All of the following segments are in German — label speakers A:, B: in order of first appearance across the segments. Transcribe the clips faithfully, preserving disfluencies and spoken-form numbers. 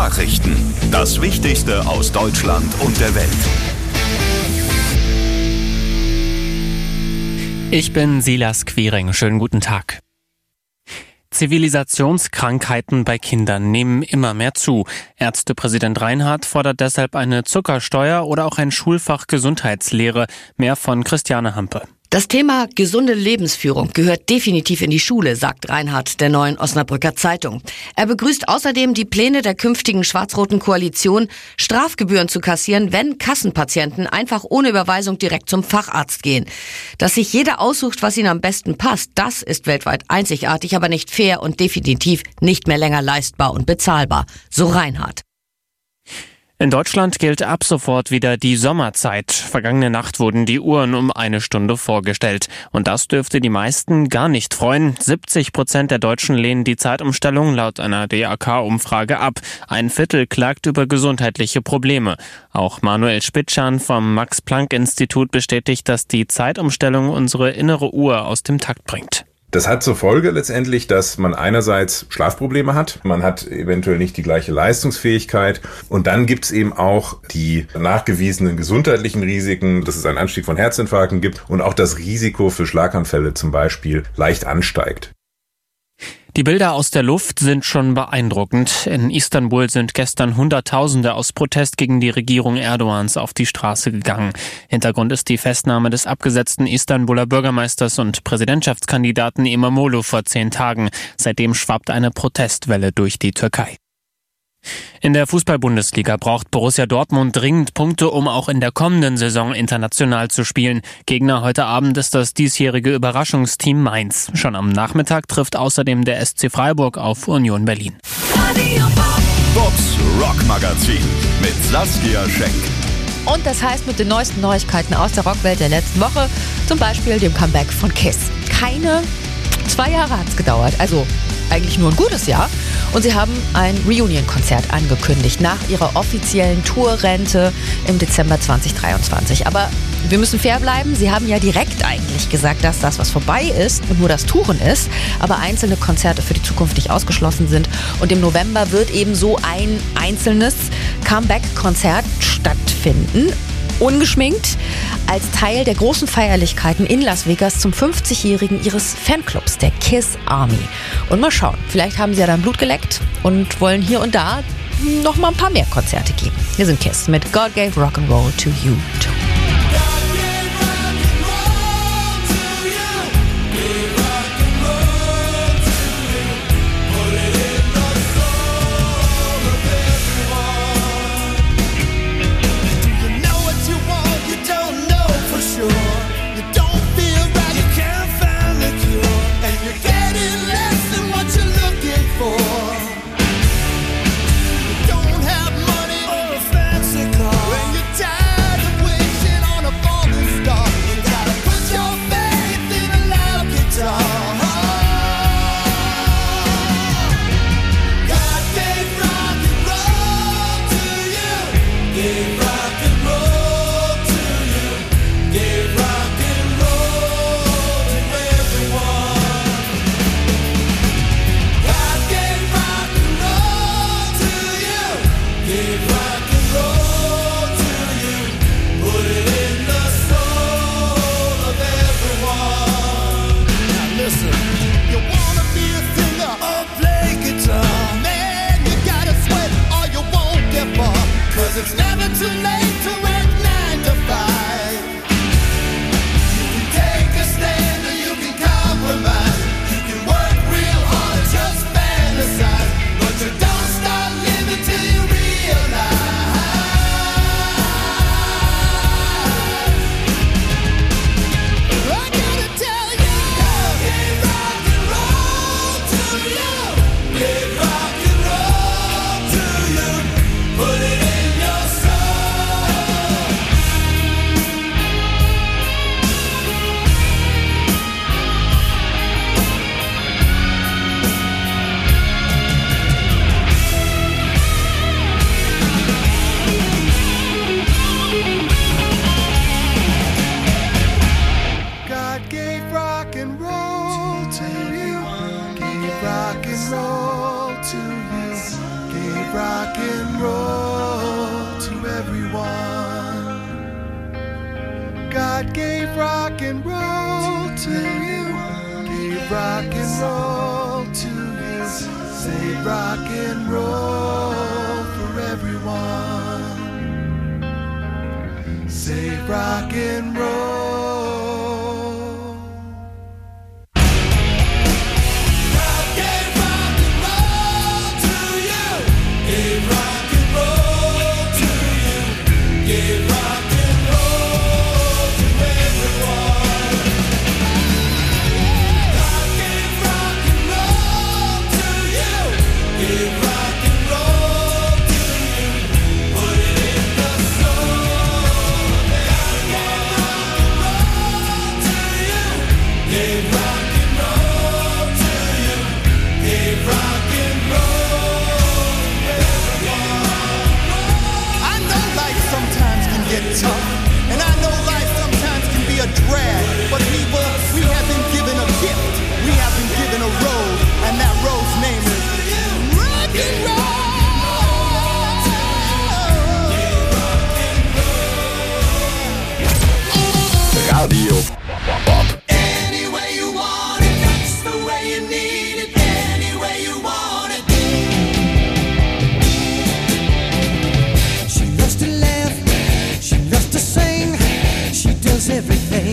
A: Nachrichten. Das Wichtigste aus Deutschland und der Welt.
B: Ich bin Silas Quiring. Schönen guten Tag. Zivilisationskrankheiten bei Kindern nehmen immer mehr zu. Ärztepräsident Reinhardt fordert deshalb eine Zuckersteuer oder auch ein Schulfach Gesundheitslehre. Mehr von Christiane Hampe.
C: Das Thema gesunde Lebensführung gehört definitiv in die Schule, sagt Reinhardt der Neuen Osnabrücker Zeitung. Er begrüßt außerdem die Pläne der künftigen schwarz-roten Koalition, Strafgebühren zu kassieren, wenn Kassenpatienten einfach ohne Überweisung direkt zum Facharzt gehen. Dass sich jeder aussucht, was ihm am besten passt, das ist weltweit einzigartig, aber nicht fair und definitiv nicht mehr länger leistbar und bezahlbar, so Reinhardt.
B: In Deutschland gilt ab sofort wieder die Sommerzeit. Vergangene Nacht wurden die Uhren um eine Stunde vorgestellt. Und das dürfte die meisten gar nicht freuen. siebzig Prozent der Deutschen lehnen die Zeitumstellung laut einer D A K-Umfrage ab. Ein Viertel klagt über gesundheitliche Probleme. Auch Manuel Spitschan vom Max-Planck-Institut bestätigt, dass die Zeitumstellung unsere innere Uhr aus dem Takt bringt.
D: Das hat zur Folge letztendlich, dass man einerseits Schlafprobleme hat, man hat eventuell nicht die gleiche Leistungsfähigkeit und dann gibt's eben auch die nachgewiesenen gesundheitlichen Risiken, dass es einen Anstieg von Herzinfarkten gibt und auch das Risiko für Schlaganfälle zum Beispiel leicht ansteigt.
B: Die Bilder aus der Luft sind schon beeindruckend. In Istanbul sind gestern Hunderttausende aus Protest gegen die Regierung Erdogans auf die Straße gegangen. Hintergrund ist die Festnahme des abgesetzten Istanbuler Bürgermeisters und Präsidentschaftskandidaten İmamoğlu vor zehn Tagen. Seitdem schwappt eine Protestwelle durch die Türkei. In der Fußball-Bundesliga braucht Borussia Dortmund dringend Punkte, um auch in der kommenden Saison international zu spielen. Gegner heute Abend ist das diesjährige Überraschungsteam Mainz. Schon am Nachmittag trifft außerdem der S C Freiburg auf Union Berlin.
A: Bobs Rock Magazin mit Saskia Schenk.
E: Und das heißt mit den neuesten Neuigkeiten aus der Rockwelt der letzten Woche, zum Beispiel dem Comeback von Kiss. Keine zwei Jahre hat es gedauert, also eigentlich nur ein gutes Jahr. Und sie haben ein Reunion-Konzert angekündigt nach ihrer offiziellen Tourrente im Dezember zwanzig dreiundzwanzig. Aber wir müssen fair bleiben. Sie haben ja direkt eigentlich gesagt, dass das, was vorbei ist und nur das Touren ist, aber einzelne Konzerte für die Zukunft nicht ausgeschlossen sind. Und im November wird eben so ein einzelnes Comeback-Konzert stattfinden. Ungeschminkt, als Teil der großen Feierlichkeiten in Las Vegas zum fünfzigjährigen ihres Fanclubs, der Kiss Army. Und mal schauen, vielleicht haben sie ja dann Blut geleckt und wollen hier und da noch mal ein paar mehr Konzerte geben. Hier sind Kiss mit God Gave Rock'n'Roll to You Too.
F: It's never too late to work nine to five. You can take a stand or you can compromise. You can work real hard, just fantasize. But you don't start living till you realize and roll to you. Give rock and roll to you. Say rock and roll for everyone. Say rock and roll. Rock and rock and roll to you. Give rock and roll to you. Give rock and roll to everyone. Rock and rock and roll to you. Give rock and roll to you. Put it in the soul. Rock and roll to you. Give rock and roll to you. Give rock and roll to everyone. I know life sometimes can get tough, and I know life sometimes can be a drag. But people, we have been given a gift. We have been given a road, and that road's name is rock and roll.
A: Radio Bob.
F: Any way you want it, that's the way you need it. Any way you want it.
G: She loves to laugh, she loves to sing, she does everything.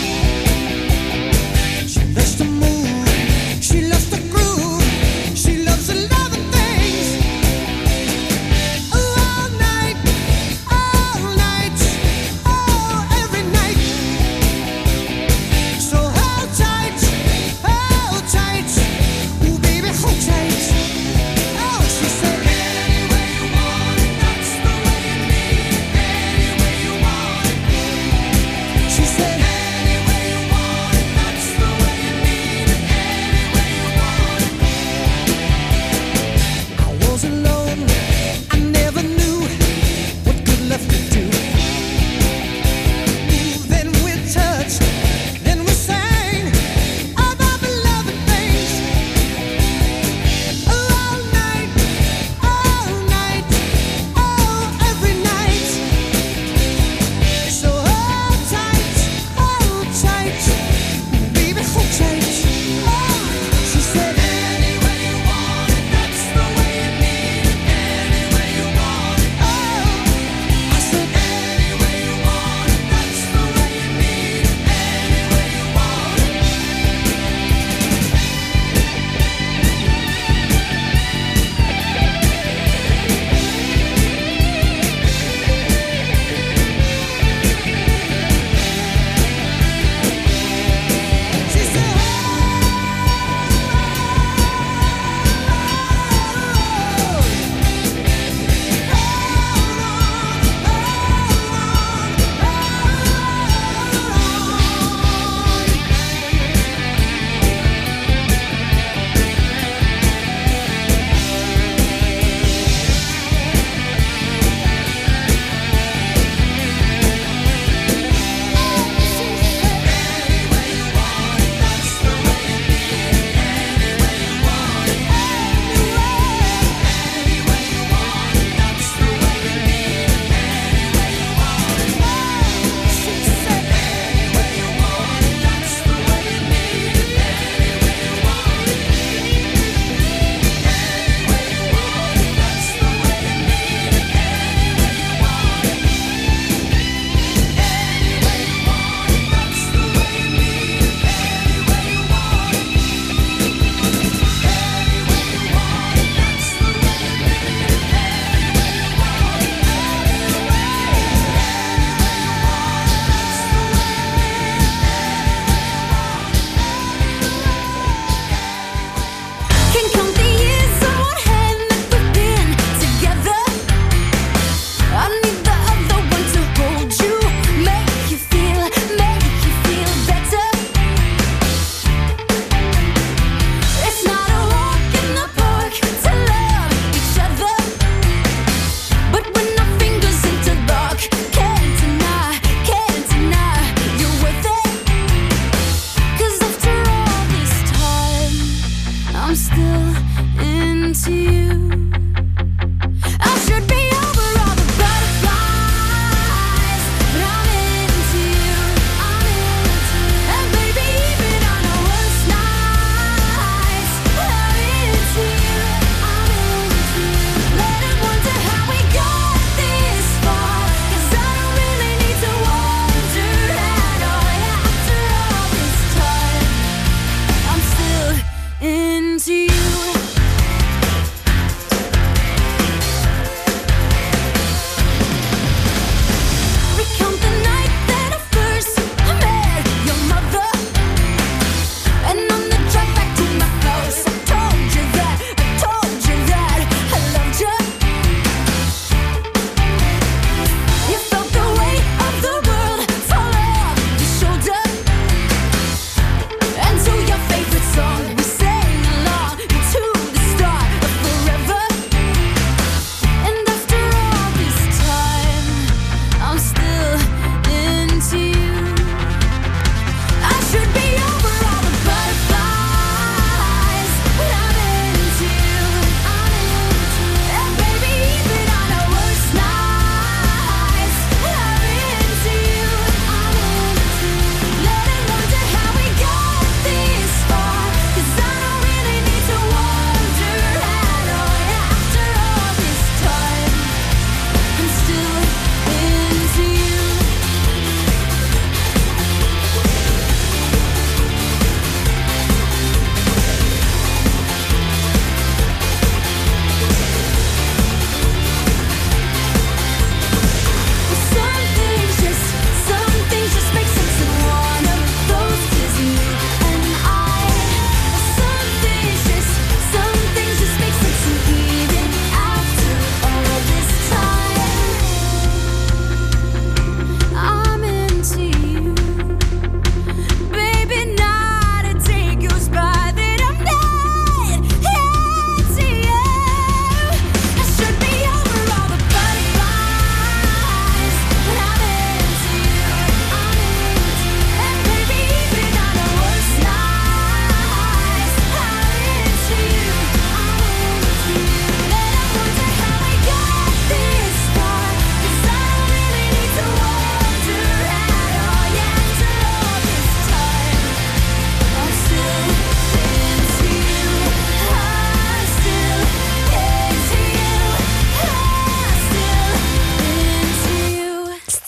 G: She loves to move, she loves to groove, she loves a lot of things. All night, all night, oh, every night.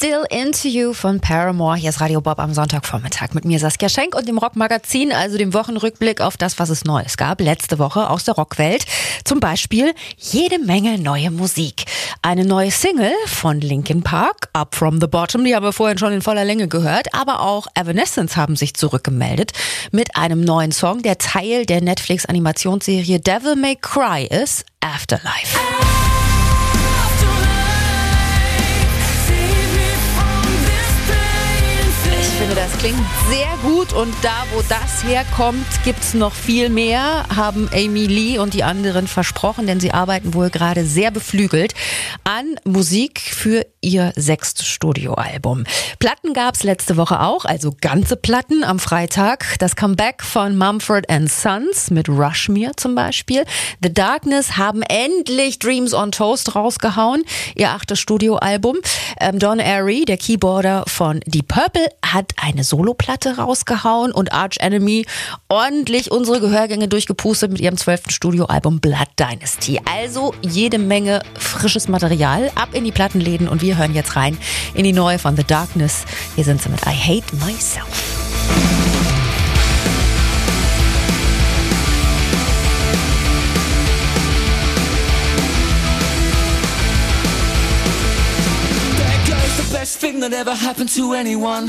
E: Still Into You von Paramore. Hier ist Radio Bob am Sonntagvormittag mit mir Saskia Schenk und dem Rockmagazin, also dem Wochenrückblick auf das, was es Neues gab letzte Woche aus der Rockwelt. Zum Beispiel jede Menge neue Musik. Eine neue Single von Linkin Park, Up From The Bottom, die haben wir vorhin schon in voller Länge gehört, aber auch Evanescence haben sich zurückgemeldet mit einem neuen Song, der Teil der Netflix-Animationsserie Devil May Cry ist, Afterlife. Ich finde, das klingt sehr gut und da, wo das herkommt, gibt's noch viel mehr, haben Amy Lee und die anderen versprochen, denn sie arbeiten wohl gerade sehr beflügelt an Musik für ihr sechstes Studioalbum. Platten gab's letzte Woche auch, also ganze Platten am Freitag. Das Comeback von Mumford and Sons mit Rush Me zum Beispiel. The Darkness haben endlich Dreams on Toast rausgehauen, ihr achtes Studioalbum. Ähm, Don Airey, der Keyboarder von Deep Purple, hat eine Soloplatte rausgehauen und Arch Enemy ordentlich unsere Gehörgänge durchgepustet mit ihrem zwölften Studioalbum Blood Dynasty. Also jede Menge frisches Material. Ab in die Plattenläden und wir hören jetzt rein in die neue von The Darkness. Hier sind sie mit I Hate Myself.
F: Best thing that ever happened to anyone.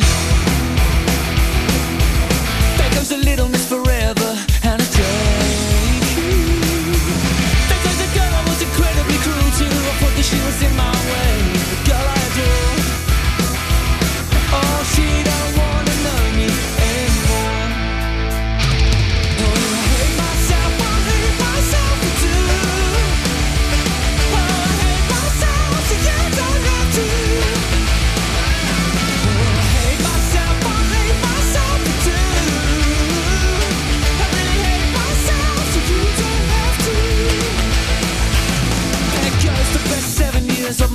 F: There goes a little miss forever and a take. There goes a girl I was incredibly cruel to. I thought that she was in my way. The girl I adore. Oh, she don't wanna know me anymore. Oh, I hate myself, I hate myself too. Oh, I hate myself, so you don't have to. Of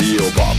A: Radio Bob.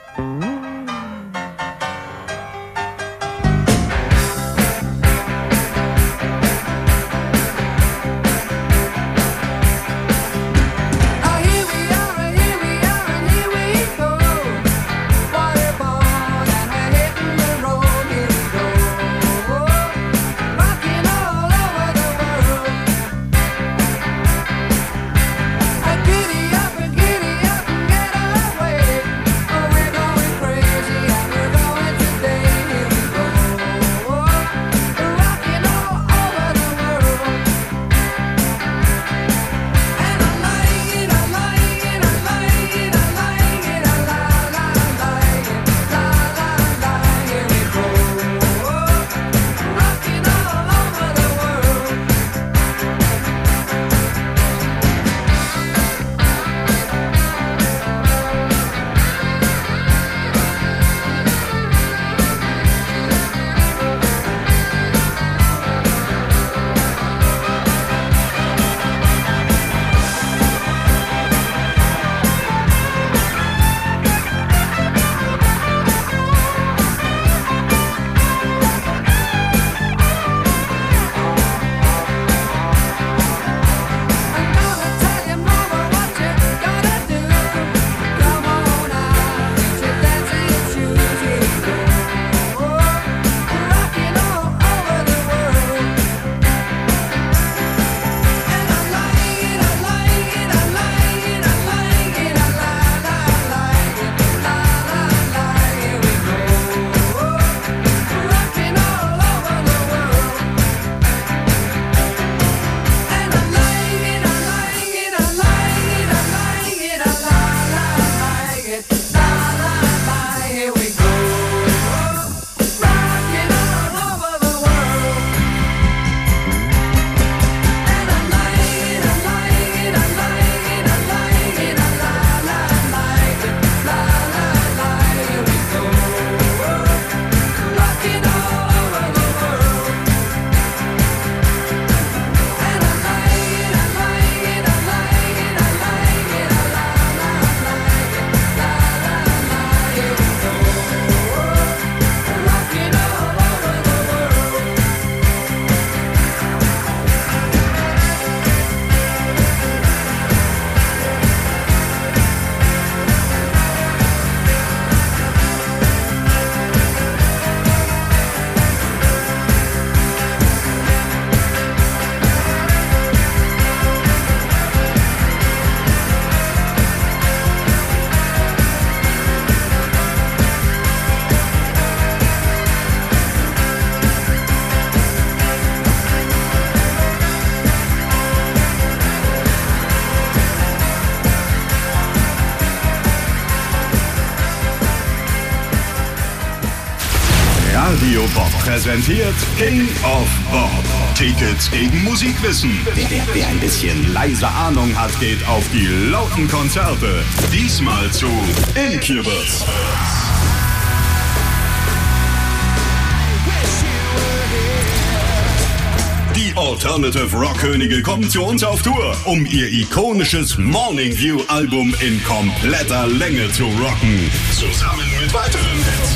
A: Radio Bob präsentiert King of Bob. Tickets gegen Musikwissen. Wer, wer, wer ein bisschen leise Ahnung hat, geht auf die lauten Konzerte. Diesmal zu Incubus. Die Alternative Rock-Könige kommen zu uns auf Tour, um ihr ikonisches Morning View-Album in kompletter Länge zu rocken. Zusammen mit weiteren Hits.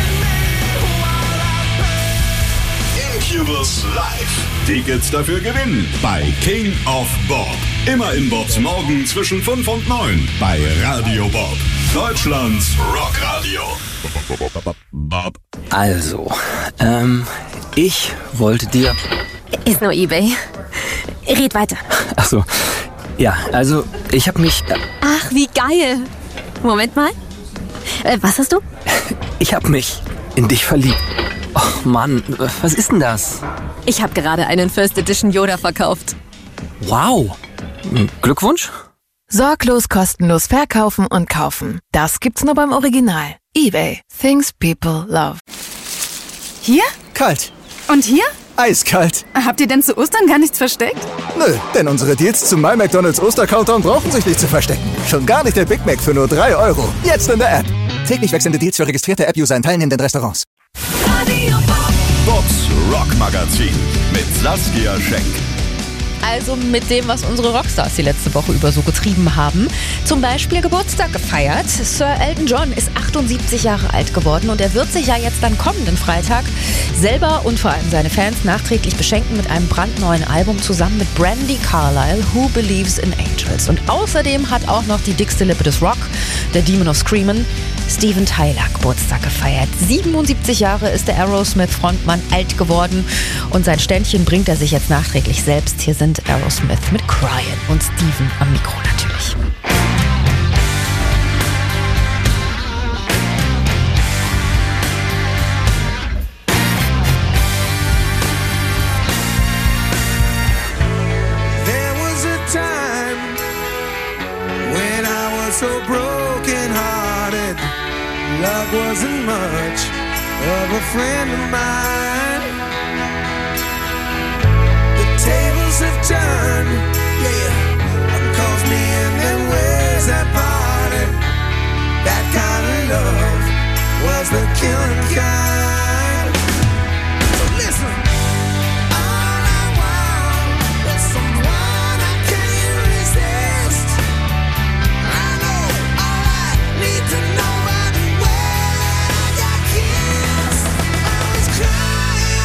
A: Incubus Live. Tickets dafür gewinnen bei King of Bob. Immer in Bobs Morgen zwischen fünf und neun bei Radio Bob. Deutschlands Rockradio. Bob.
H: Also, ähm, ich wollte dir...
I: Ist nur eBay. Red weiter.
H: Ach so, ja, also ich habe mich... Äh,
I: Ach, wie geil. Moment mal. Äh, was hast du?
H: Ich habe mich in dich verliebt. Oh Mann, was ist denn das?
I: Ich habe gerade einen First Edition Yoda verkauft.
H: Wow. Glückwunsch.
J: Sorglos kostenlos verkaufen und kaufen. Das gibt's nur beim Original. eBay. Things people love.
K: Hier?
L: Kalt.
K: Und hier?
L: Eiskalt.
K: Habt ihr denn zu Ostern gar nichts versteckt?
L: Nö, denn unsere Deals zum My McDonald's Oster-Countdown brauchen sich nicht zu verstecken. Schon gar nicht der Big Mac für nur drei Euro. Jetzt in der App. Täglich wechselnde Deals für registrierte App-User in teilnehmenden Restaurants.
A: Bobs Rockmagazin mit Saskia Schenk.
E: also mit dem, was unsere Rockstars die letzte Woche über so getrieben haben. Zum Beispiel Geburtstag gefeiert. Sir Elton John ist achtundsiebzig Jahre alt geworden und er wird sich ja jetzt dann kommenden Freitag selber und vor allem seine Fans nachträglich beschenken mit einem brandneuen Album zusammen mit Brandi Carlile, Who Believes in Angels. Und außerdem hat auch noch die dickste Lippe des Rock, der Demon of Screamin', Steven Tyler, Geburtstag gefeiert. siebenundsiebzig Jahre ist der Aerosmith-Frontmann alt geworden und sein Ständchen bringt er sich jetzt nachträglich selbst. Hier sind Aerosmith mit Cryin' und Steven am Mikro natürlich.
F: There was a time when I was so broken-hearted. Love wasn't much of a friend of mine. The tables have turned, yeah. One calls me in and ways that parted. That kind of love was the killing kind. So listen, all I want is someone I can't resist. I know all I need to know by the way I got kissed. I was crying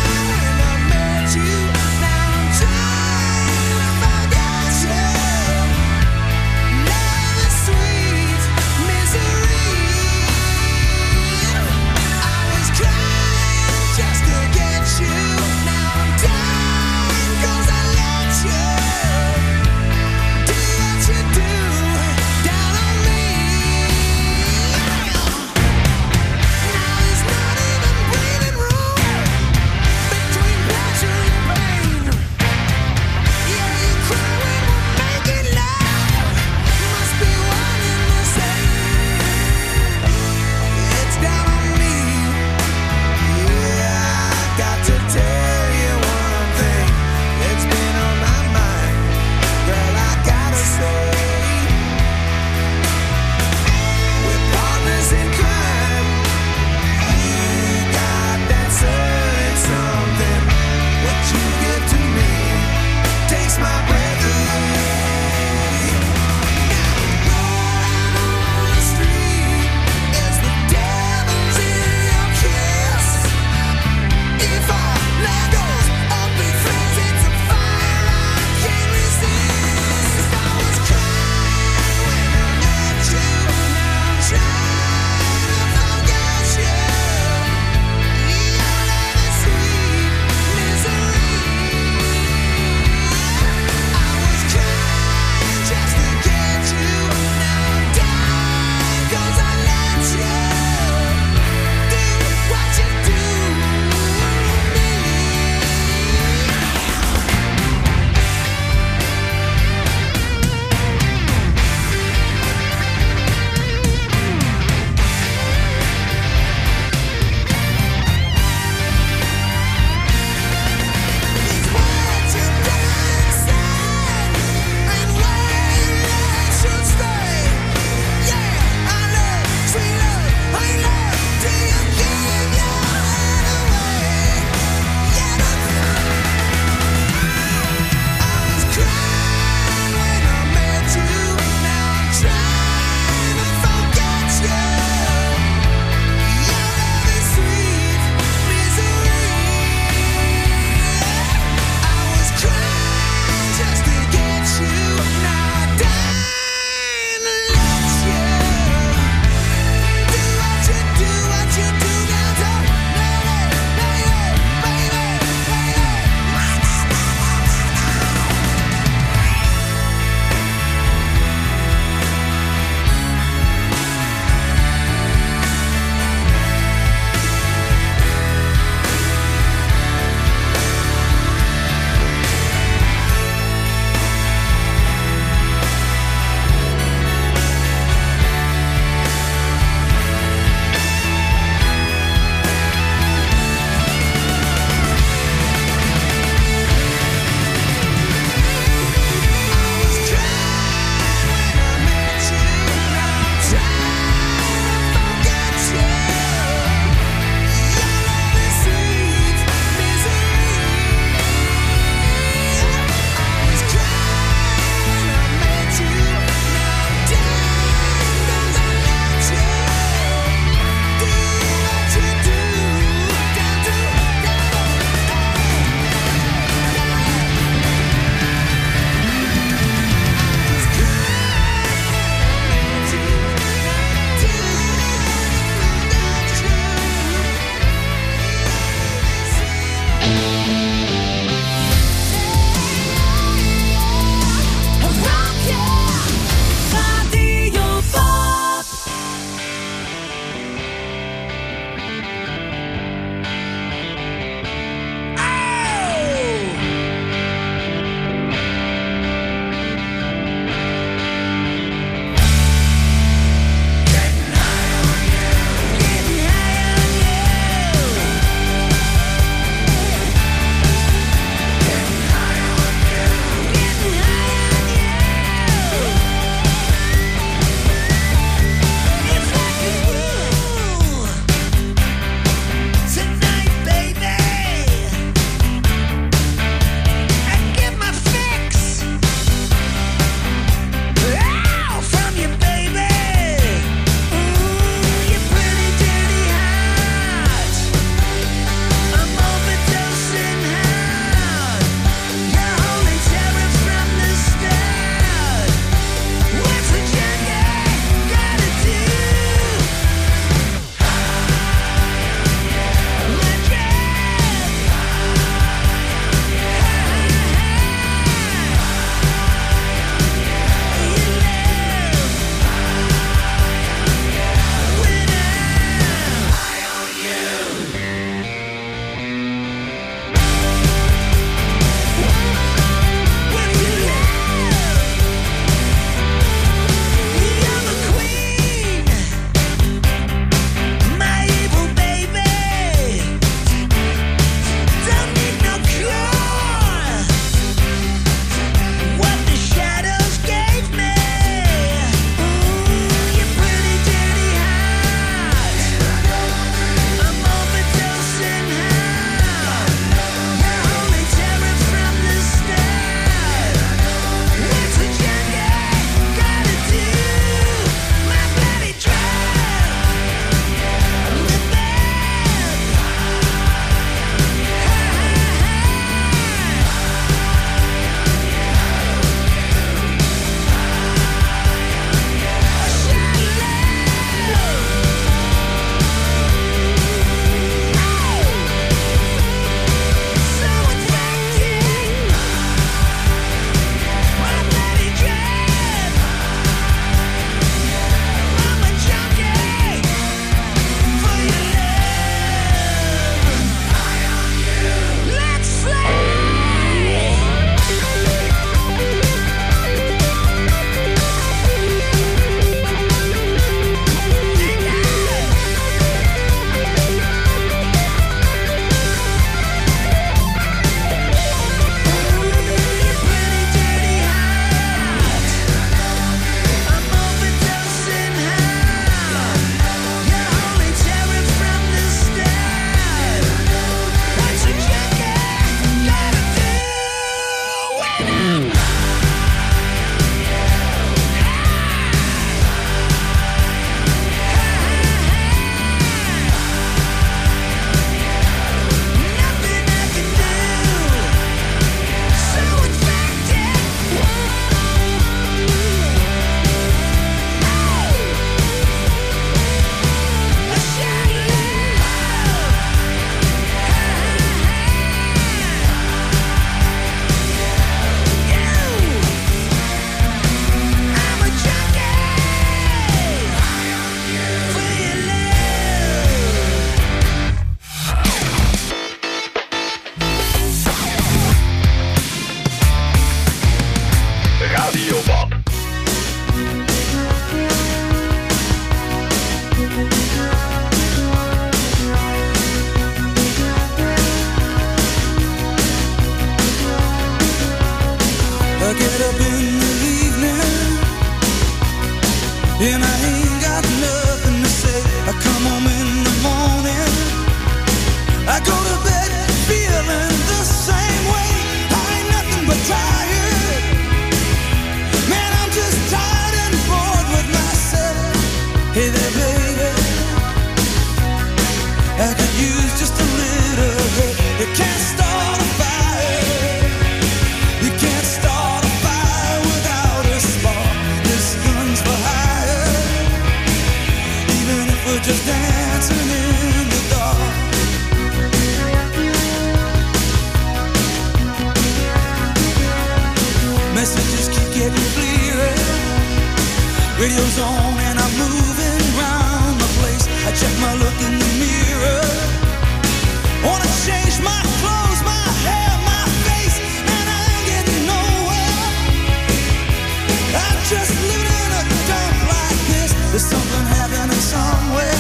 F: messages keep getting clearer. Radio's on and I'm moving round the place. I check my look in the mirror. Wanna change my clothes, my hair, my face, and I ain't getting nowhere. I'm just living in a dump like this. There's something happening somewhere.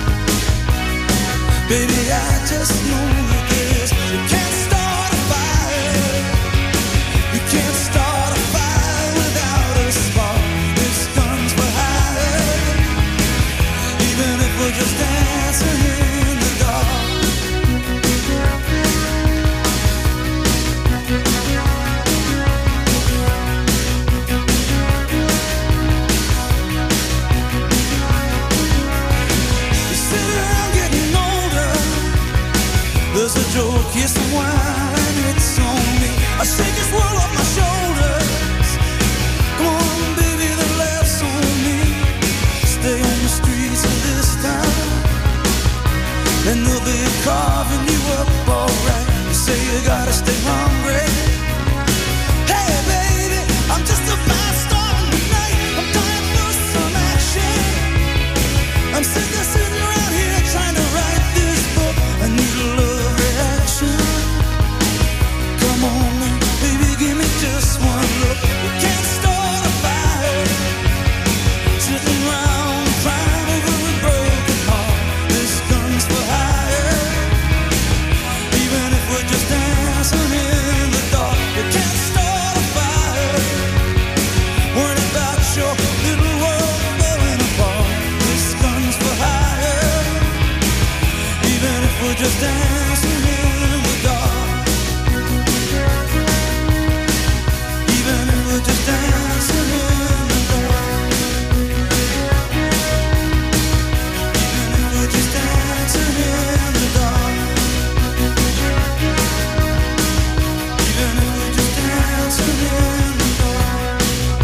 F: Baby, I just know that this. You can't start a fire. You can't start a fire without a spark. This gun's for hire. Even if we're just dancing in the dark. There's a joke, here's some wine, it's on me. I shake this world off my shoulders. Come on, baby, the laughs on me. Stay on the streets of this town, and they'll be carving you up alright. You say you gotta stay hungry. Hey, baby, I'm just a fast star tonight. I'm dying for some action. I'm sitting there sitting around here trying to write this book. I need a love. Come on, baby, give me just one look. You can't start a fire, sitting around crying over a broken heart. This gun's for hire, even if we're just dancing in the dark. You can't start a fire, worrying about your little world falling apart. This gun's for hire, even if we're just dancing in the dark. Just dancing in the dark. Even if we're just dancing in the dark. Even if we're just dancing in the dark.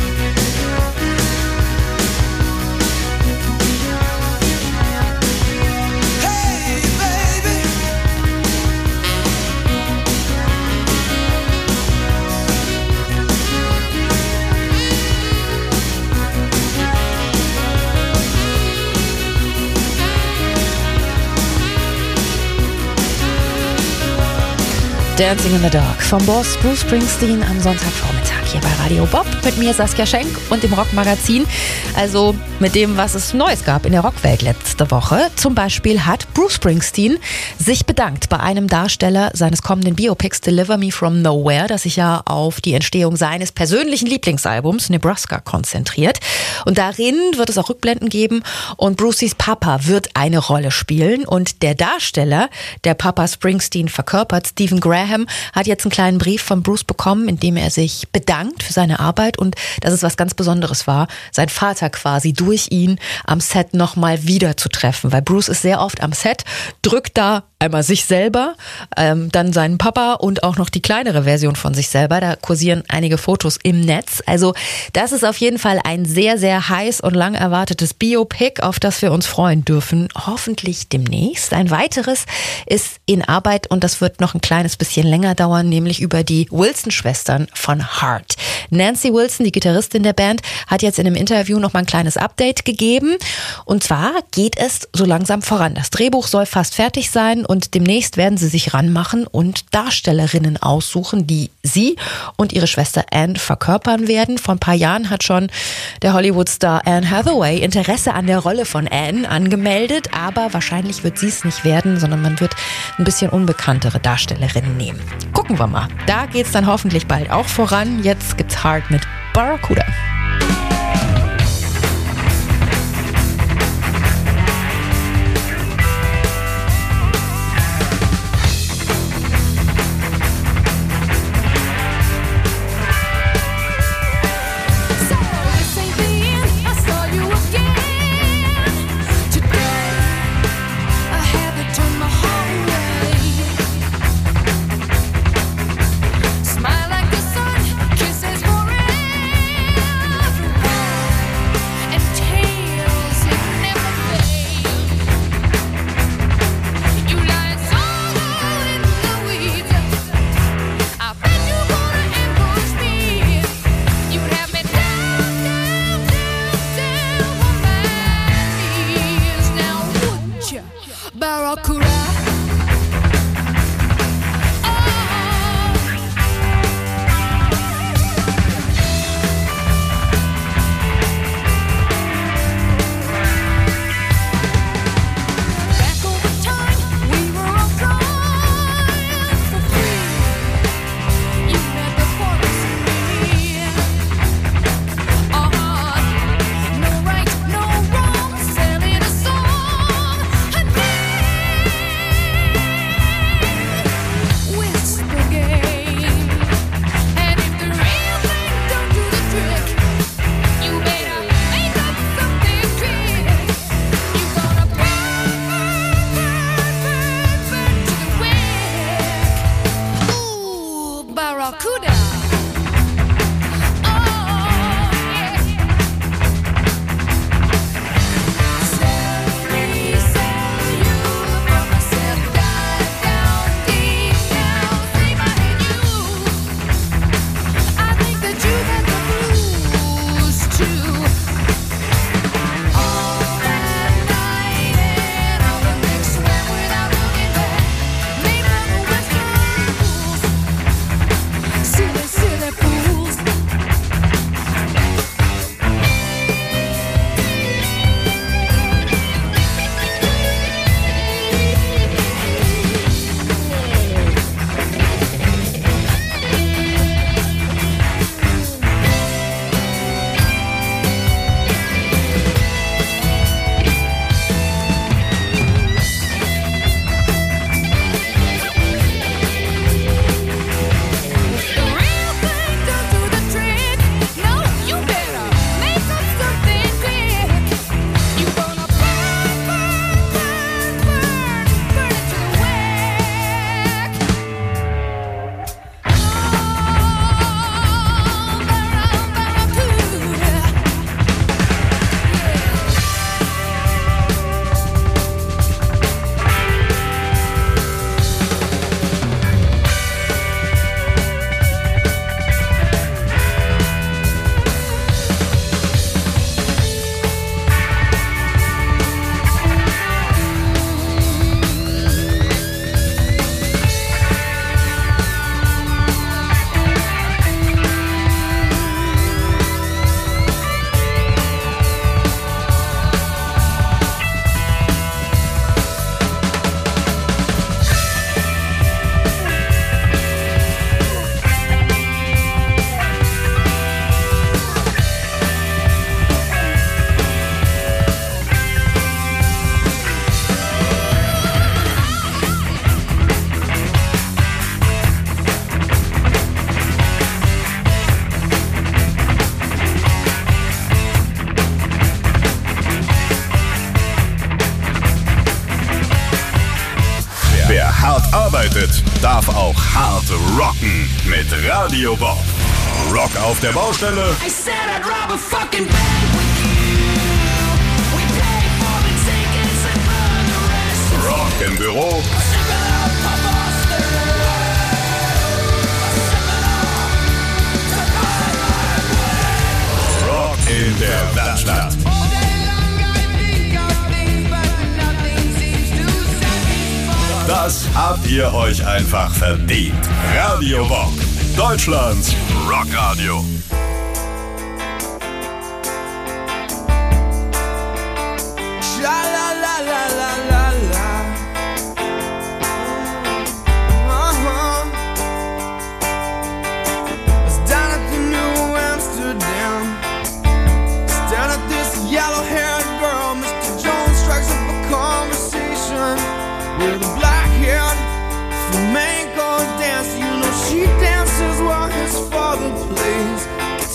F: Hey, baby.
E: Dancing in the Dark vom Boss Bruce Springsteen am Sonntagvormittag hier bei Radio Bob mit mir Saskia Schenk und dem Rockmagazin. Also mit dem, was es Neues gab in der Rockwelt letzte Woche. Zum Beispiel hat Bruce Springsteen sich bedankt bei einem Darsteller seines kommenden Biopics Deliver Me From Nowhere, das sich ja auf die Entstehung seines persönlichen Lieblingsalbums Nebraska konzentriert. Und darin wird es auch Rückblenden geben und Bruceys Papa wird eine Rolle spielen. Und der Darsteller, der Papa Springsteen verkörpert, Stephen Graham, hat jetzt einen kleinen Brief von Bruce bekommen, in dem er sich bedankt für seine Arbeit und dass es was ganz Besonderes war, sein Vater quasi durch ihn am Set nochmal wieder zu treffen. Weil Bruce ist sehr oft am Set, drückt da einmal sich selber, ähm, dann seinen Papa und auch noch die kleinere Version von sich selber. Da kursieren einige Fotos im Netz. Also das ist auf jeden Fall ein sehr, sehr heiß und lang erwartetes Biopic, auf das wir uns freuen dürfen. Hoffentlich demnächst. Ein weiteres ist in Arbeit und das wird noch ein kleines bisschen länger dauern, nämlich über die Wilson-Schwestern von Heart. Nancy Wilson, die Gitarristin der Band, hat jetzt in einem Interview noch mal ein kleines Update gegeben. Und zwar geht es so langsam voran. Das Drehbuch soll fast fertig sein und demnächst werden sie sich ranmachen und Darstellerinnen aussuchen, die sie und ihre Schwester Anne verkörpern werden. Vor ein paar Jahren hat schon der Hollywood-Star Anne Hathaway Interesse an der Rolle von Anne angemeldet, aber wahrscheinlich wird sie es nicht werden, sondern man wird ein bisschen unbekanntere Darstellerinnen nehmen. Gucken wir mal. Da geht's dann hoffentlich bald auch voran. Jetzt gibt's Heart mit Barracuda.
F: Smile like the sun, kisses forever.
A: Wer hart arbeitet, darf auch hart rocken mit Radio Bob. Rock auf der Baustelle.
F: I said I'd rob a fucking bank with you. We pay for the tickets and burn the rest.
A: Rock im Büro. Rock in der Werkstatt. Das habt ihr euch einfach verdient. Radio Bob, Deutschlands Rockradio.
F: With a black-haired flamenco dancer, you know she dances while his father plays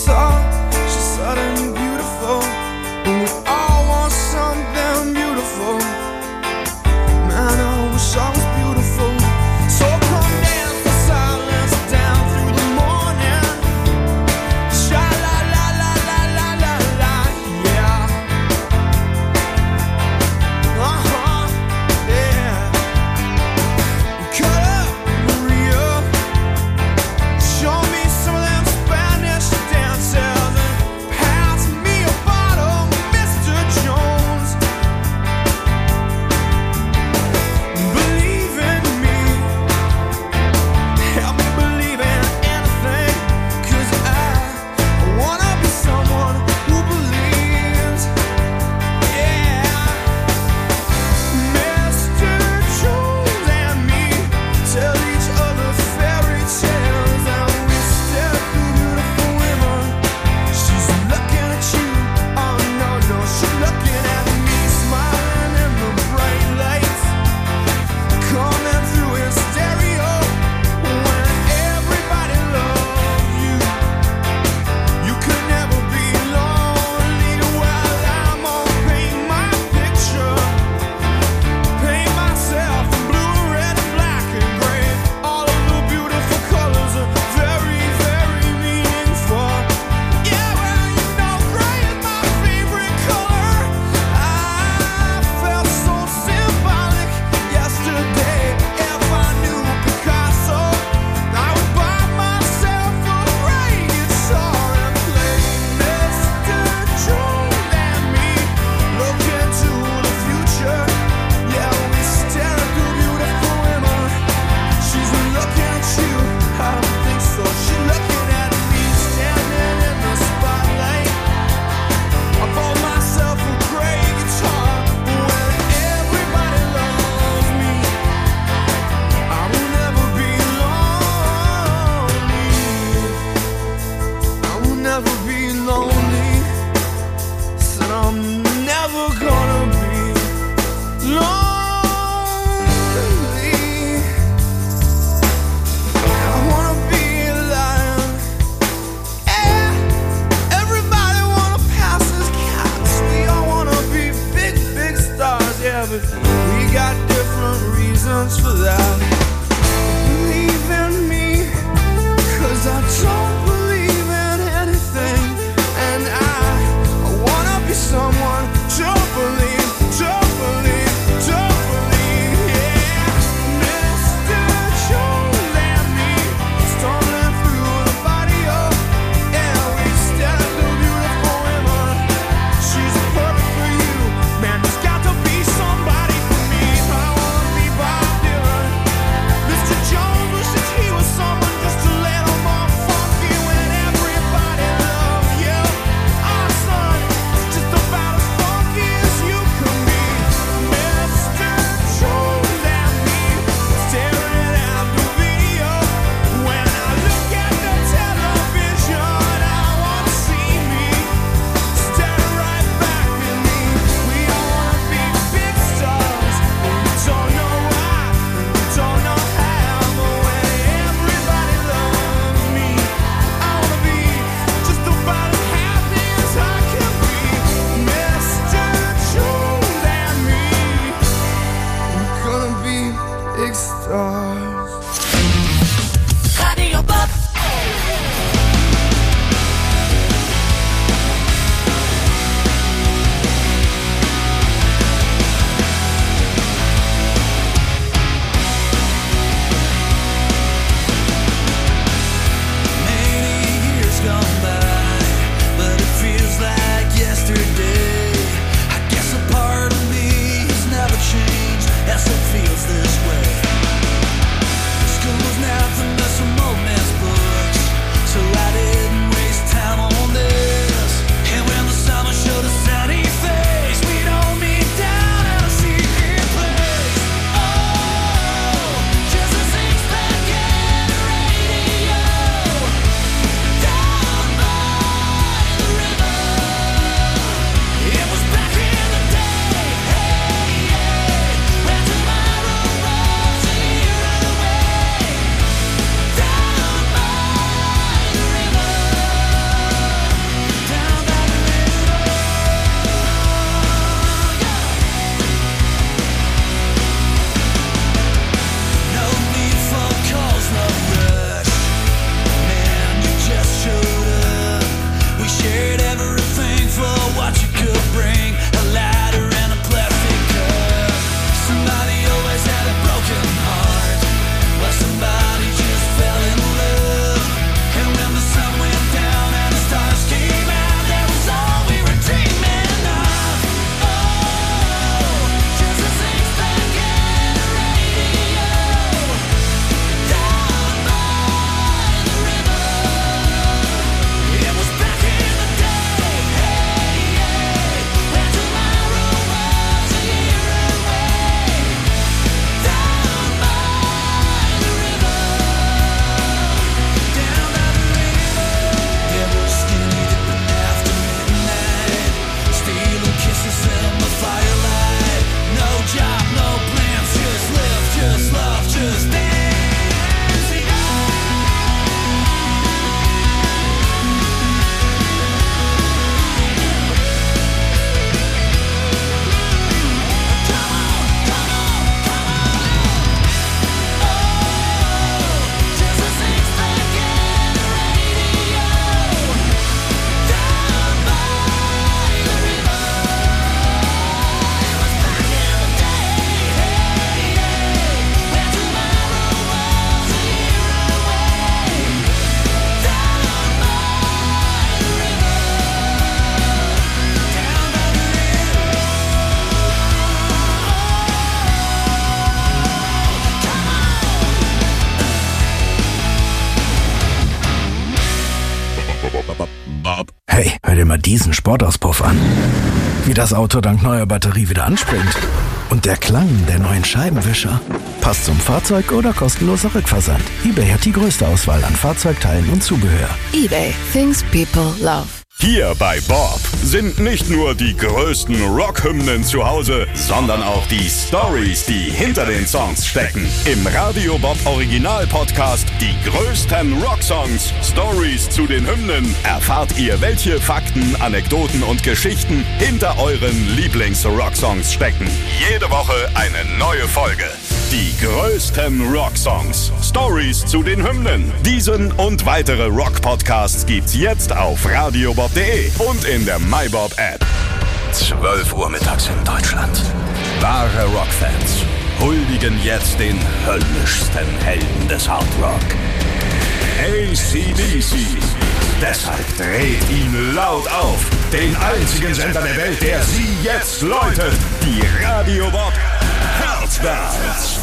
M: Hey, hör dir mal diesen Sportauspuff an. Wie das Auto dank neuer Batterie wieder anspringt. Und der Klang der neuen Scheibenwischer. Passt zum Fahrzeug oder kostenloser Rückversand. eBay hat die größte Auswahl an Fahrzeugteilen und Zubehör.
J: eBay. Things people love.
A: Hier bei Bob sind nicht nur die größten Rockhymnen zu Hause, sondern auch die Stories, die hinter den Songs stecken. Im Radio Bob Original Podcast Die größten Rocksongs, Stories zu den Hymnen, erfahrt ihr, welche Fakten, Anekdoten und Geschichten hinter euren Lieblings-Rocksongs stecken. Jede Woche eine neue Folge. Die größten Rocksongs, Stories zu den Hymnen. Diesen und weitere Rock-Podcasts gibt's jetzt auf radiobob punkt de und in der MyBob-App. zwölf Uhr mittags in Deutschland. Wahre Rockfans huldigen jetzt den höllischsten Helden des Hardrock. A C D C. Deshalb dreht ihn laut auf. Den einzigen Sender der Welt, der sie jetzt läutet. Die Radio Bob Herzbells.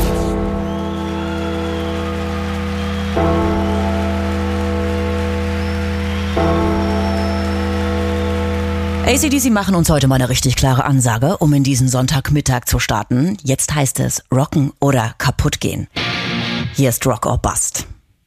N: A C D C machen uns heute mal eine richtig klare Ansage, um in diesen Sonntagmittag zu starten. Jetzt heißt es rocken oder kaputt gehen. Hier ist Rock or Bust.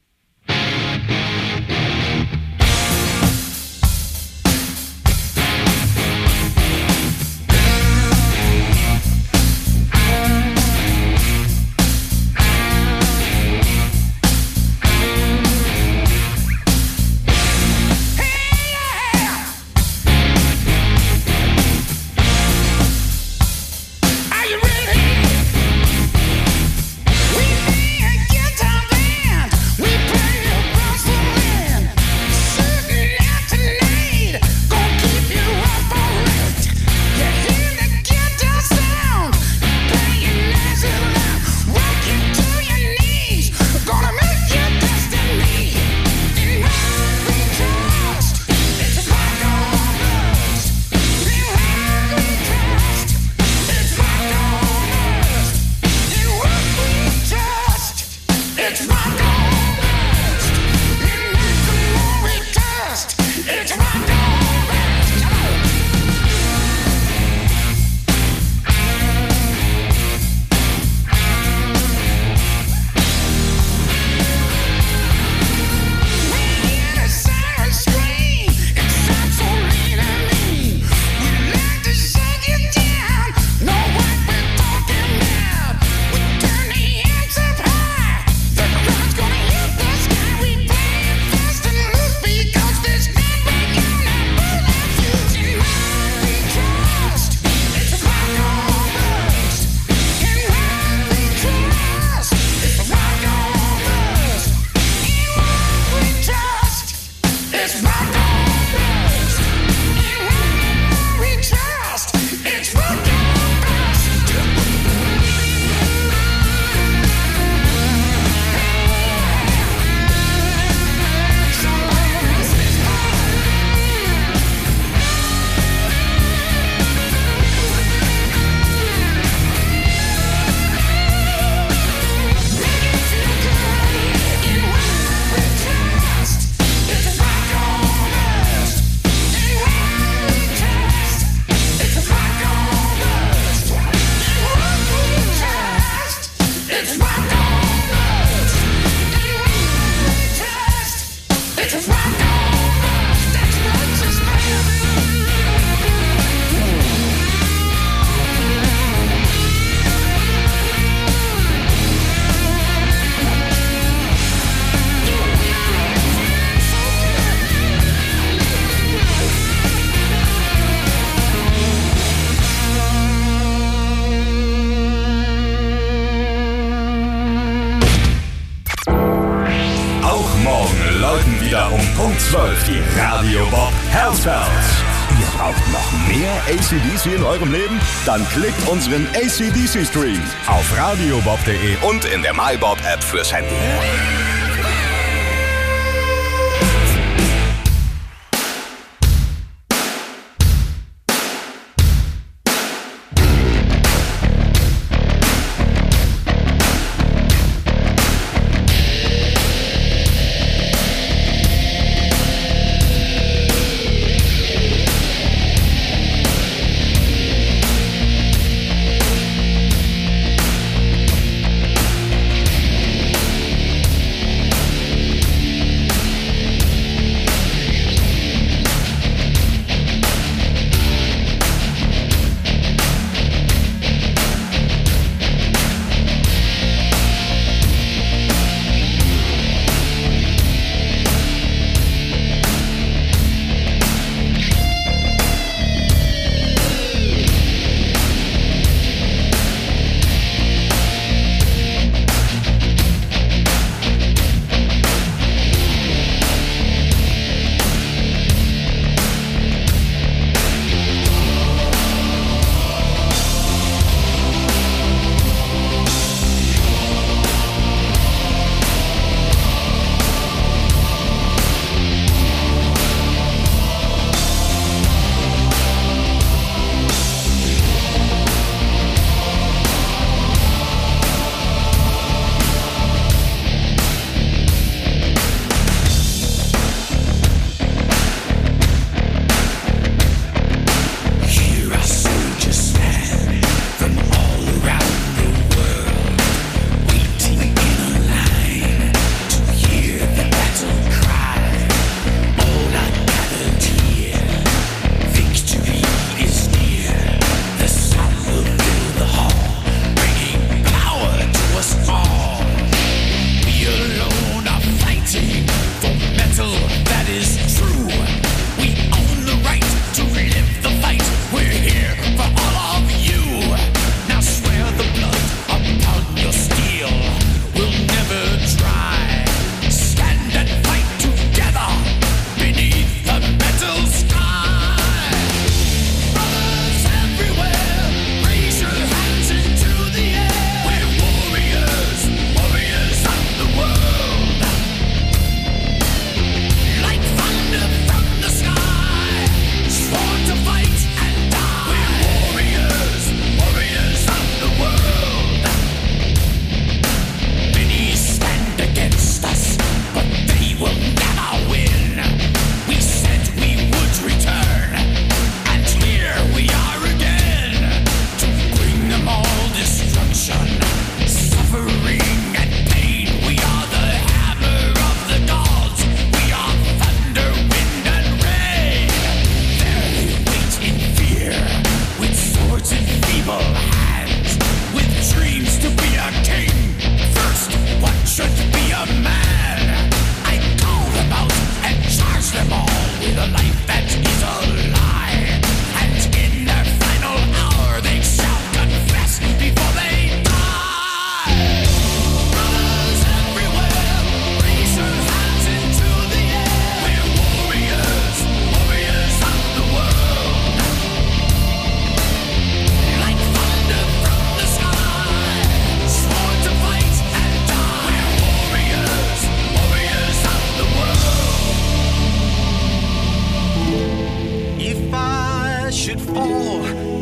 A: zwölf die Radio Bob Herzbells. Ihr braucht noch mehr A C D C in eurem Leben? Dann klickt unseren A C D C Stream auf radiobob punkt de und in der MyBob App fürs Handy.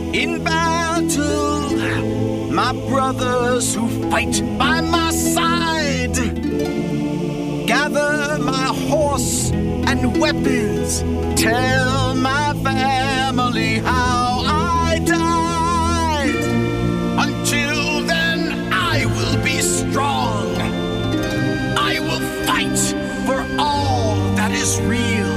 F: in battle, my brothers who fight by my side. Gather my horse and weapons, tell my family how I died. Until then, I will be strong. I will fight for all that is real.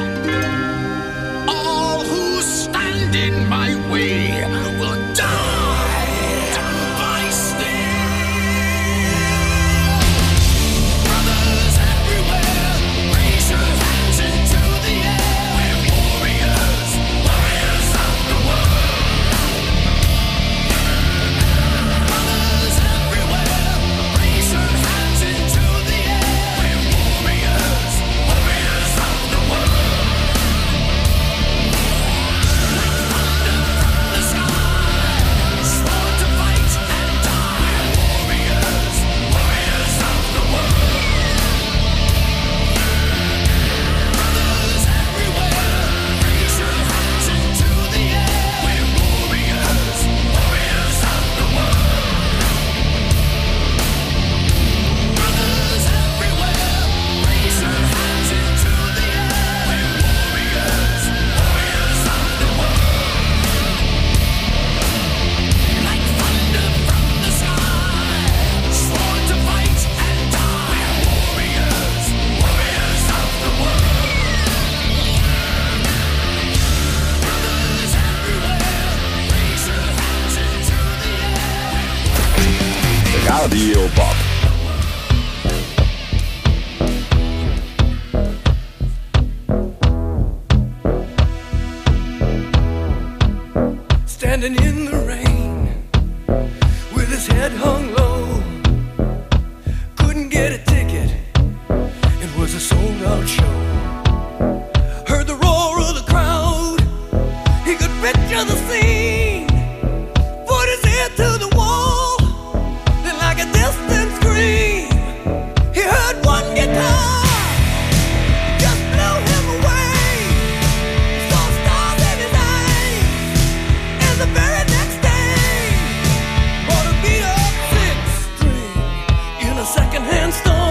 F: All who stand in my way will die by steel. Brothers everywhere, raise your hands into the air. We're warriors, warriors of the world. Brothers everywhere, raise your hands into the air. We're warriors, warriors of the world. Like thunder from the sky, sworn to fight and die. Warriors, warriors of the world. Brothers everywhere, raise your hands into the air. We're warriors, warriors of the world. Brothers everywhere, raise your hands into the air. We're warriors, warriors of the world. Like thunder from the sky, sworn to fight and die. Warriors, warriors of the world. Brothers everywhere, raise your hands into the air.
A: Radio Bob.
F: Standing in the rain with his head hung low, couldn't get a ticket, it was a sold out show. Heard the roar of the crowd, he could picture the scene, put his ear to the wall, then like a distant scream, he heard one guitar, just blew him away. Saw stars in his eyes, and the very next day, bought a beat up six string in a secondhand store.